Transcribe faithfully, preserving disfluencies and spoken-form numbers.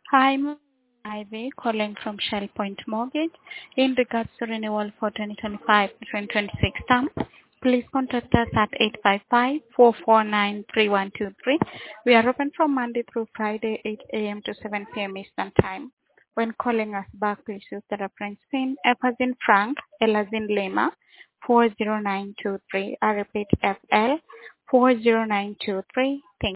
Hi, I'm Ivy calling from Shell Point Mortgage. In regards to renewal for twenty twenty-five to twenty twenty-six term, please contact us at eight five five, four four nine, three one two three. We are open from Monday through Friday, eight a m to seven p m Eastern Time. When calling us back, please use the reference PIN F as in Frank, L as in Lima, four zero nine two three. I repeat, F L four zero nine two three. Thank